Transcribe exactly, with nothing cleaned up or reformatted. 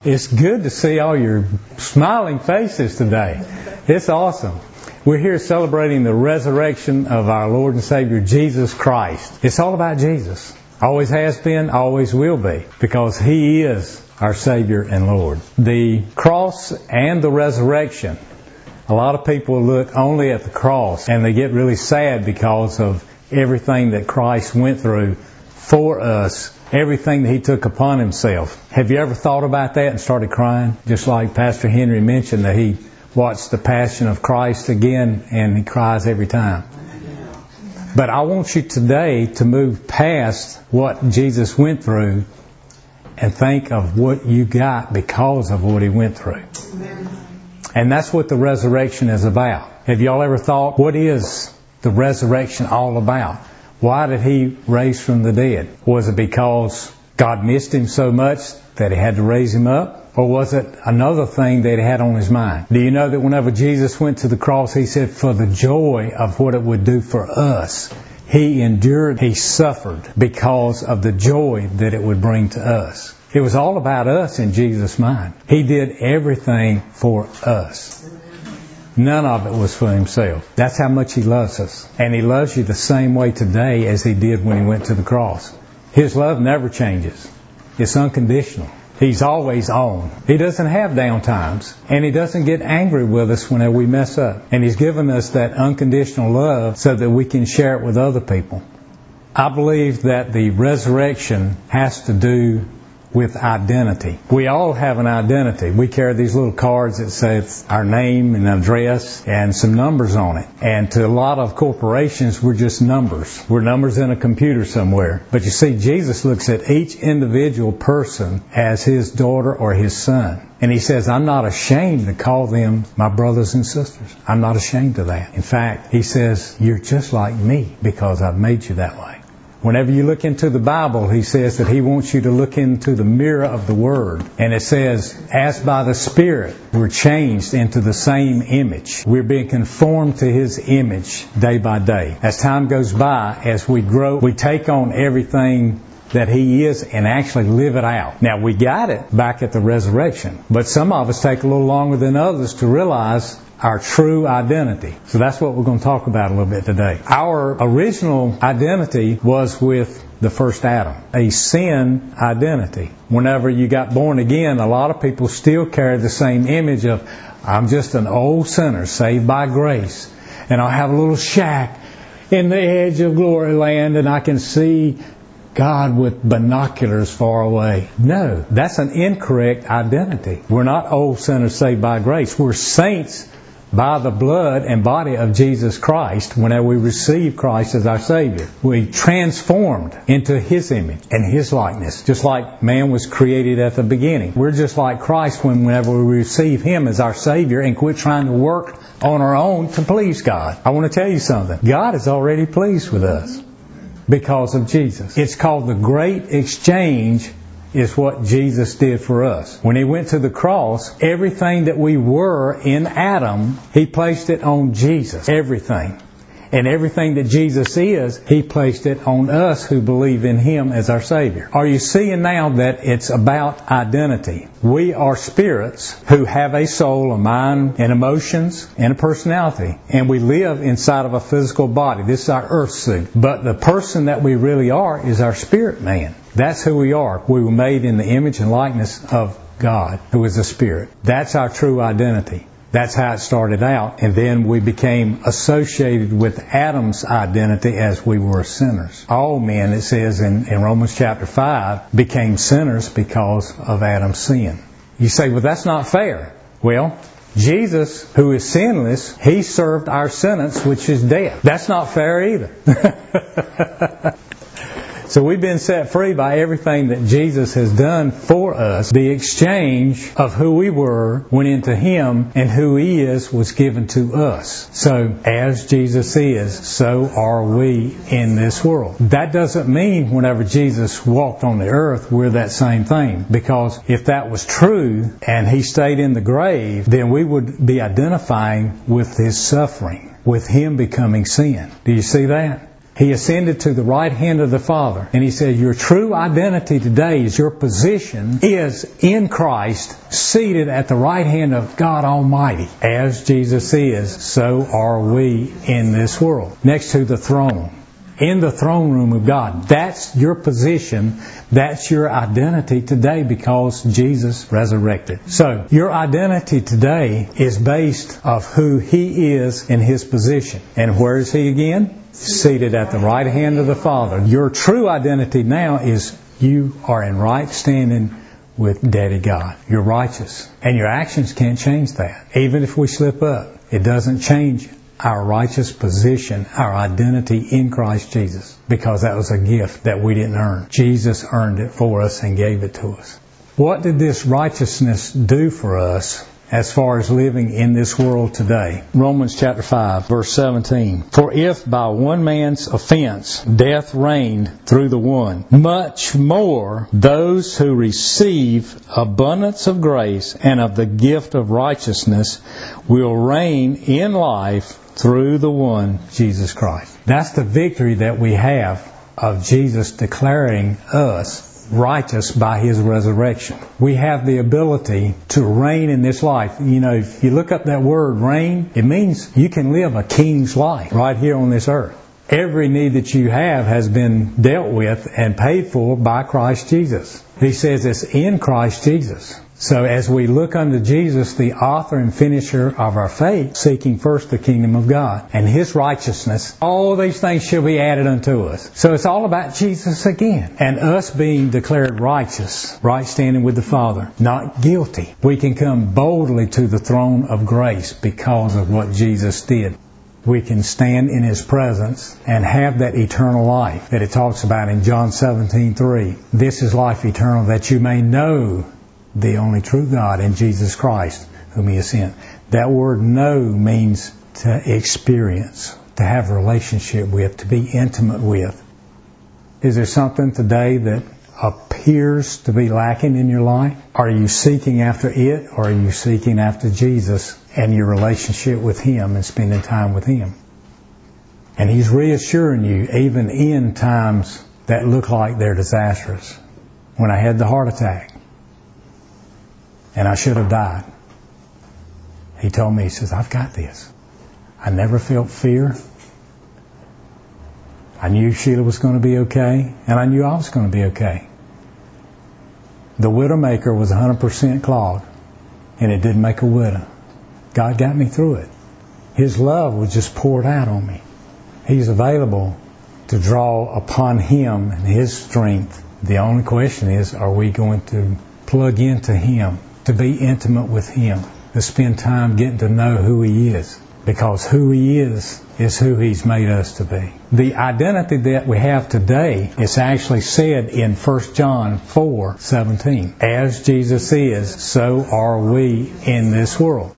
It's good to see all your smiling faces today. It's awesome. We're here celebrating the resurrection of our Lord and Savior, Jesus Christ. It's all about Jesus. Always has been, always will be, because He is our Savior and Lord. The cross and the resurrection. A lot of people look only at the cross and they get really sad because of everything that Christ went through for us. Everything that He took upon Himself. Have you ever thought about that and started crying? Just like Pastor Henry mentioned that he watched the Passion of Christ again and he cries every time. But I want you today to move past what Jesus went through and think of what you got because of what He went through. And that's what the resurrection is about. Have y'all ever thought, what is the resurrection all about? Why did He raise from the dead? Was it because God missed Him so much that He had to raise Him up? Or was it another thing that He had on His mind? Do you know that whenever Jesus went to the cross, He said for the joy of what it would do for us, He endured, He suffered because of the joy that it would bring to us. It was all about us in Jesus' mind. He did everything for us. None of it was for Himself. That's how much He loves us. And He loves you the same way today as He did when He went to the cross. His love never changes. It's unconditional. He's always on. He doesn't have down times. And He doesn't get angry with us whenever we mess up. And He's given us that unconditional love so that we can share it with other people. I believe that the resurrection has to do with identity. We all have an identity. We carry these little cards that say our name and address and some numbers on it. And to a lot of corporations, we're just numbers. We're numbers in a computer somewhere. But you see, Jesus looks at each individual person as His daughter or His son. And He says, I'm not ashamed to call them my brothers and sisters. I'm not ashamed of that. In fact, He says, you're just like me because I've made you that way. Whenever you look into the Bible, He says that He wants you to look into the mirror of the Word. And it says, as by the Spirit, we're changed into the same image. We're being conformed to His image day by day. As time goes by, as we grow, we take on everything that He is and actually live it out. Now, we got it back at the resurrection. But some of us take a little longer than others to realize our true identity. So that's what we're going to talk about a little bit today. Our original identity was with the first Adam, a sin identity. Whenever you got born again, a lot of people still carry the same image of, I'm just an old sinner saved by grace, and I have a little shack in the edge of glory land, and I can see God with binoculars far away. No, that's an incorrect identity. We're not old sinners saved by grace. We're saints by the blood and body of Jesus Christ whenever we receive Christ as our Savior. We transformed into His image and His likeness, just like man was created at the beginning. We're just like Christ whenever we receive Him as our Savior and quit trying to work on our own to please God. I want to tell you something. God is already pleased with us because of Jesus. It's called the Great Exchange, is what Jesus did for us. When He went to the cross, everything that we were in Adam, He placed it on Jesus. Everything. And everything that Jesus is, He placed it on us who believe in Him as our Savior. Are you seeing now that it's about identity? We are spirits who have a soul, a mind, and emotions, and a personality. And we live inside of a physical body. This is our earth suit. But the person that we really are is our spirit man. That's who we are. We were made in the image and likeness of God, who is a spirit. That's our true identity. That's how it started out. And then we became associated with Adam's identity as we were sinners. All men, it says in, in Romans chapter five, became sinners because of Adam's sin. You say, well, that's not fair. Well, Jesus, who is sinless, He served our sentence, which is death. That's not fair either. So we've been set free by everything that Jesus has done for us. The exchange of who we were went into Him, and who He is was given to us. So as Jesus is, so are we in this world. That doesn't mean whenever Jesus walked on the earth, we're that same thing. Because if that was true and He stayed in the grave, then we would be identifying with His suffering, with Him becoming sin. Do you see that? He ascended to the right hand of the Father. And He said, your true identity today is your position is in Christ, seated at the right hand of God Almighty. As Jesus is, so are we in this world. Next to the throne. In the throne room of God. That's your position. That's your identity today because Jesus resurrected. So, your identity today is based of who He is in His position. And where is He again? Seated at the right hand of the Father. Your true identity now is you are in right standing with Daddy God. You're righteous. And your actions can't change that. Even if we slip up, it doesn't change our righteous position, our identity in Christ Jesus, because that was a gift that we didn't earn. Jesus earned it for us and gave it to us. What did this righteousness do for us as far as living in this world today? Romans chapter five, verse seventeen. For if by one man's offense death reigned through the one, much more those who receive abundance of grace and of the gift of righteousness will reign in life through the one, Jesus Christ. That's the victory that we have of Jesus declaring us righteous by His resurrection. We have the ability to reign in this life. You know, if you look up that word reign, it means you can live a king's life right here on this earth. Every need that you have has been dealt with and paid for by Christ Jesus. He says it's in Christ Jesus. So as we look unto Jesus, the author and finisher of our faith, seeking first the kingdom of God and His righteousness, all these things shall be added unto us. So it's all about Jesus again. And us being declared righteous, right standing with the Father, not guilty. We can come boldly to the throne of grace because of what Jesus did. We can stand in His presence and have that eternal life that it talks about in John seventeen three. This is life eternal, that you may know the only true God and Jesus Christ, whom He has sent. That word know means to experience, to have a relationship with, to be intimate with. Is there something today that appears to be lacking in your life? Are you seeking after it, or are you seeking after Jesus and your relationship with Him and spending time with Him? And He's reassuring you even in times that look like they're disastrous. When I had the heart attack, and I should have died, He told me, He says, I've got this. I never felt fear. I knew Sheila was going to be okay, and I knew I was going to be okay. The Widowmaker was one hundred percent clogged, and it didn't make a widow. God got me through it. His love was just poured out on me. He's available to draw upon Him and His strength. The only question is, are we going to plug into Him, to be intimate with Him, to spend time getting to know who He is? Because who He is, is who He's made us to be. The identity that we have today is actually said in First John four seventeen. As Jesus is, so are we in this world.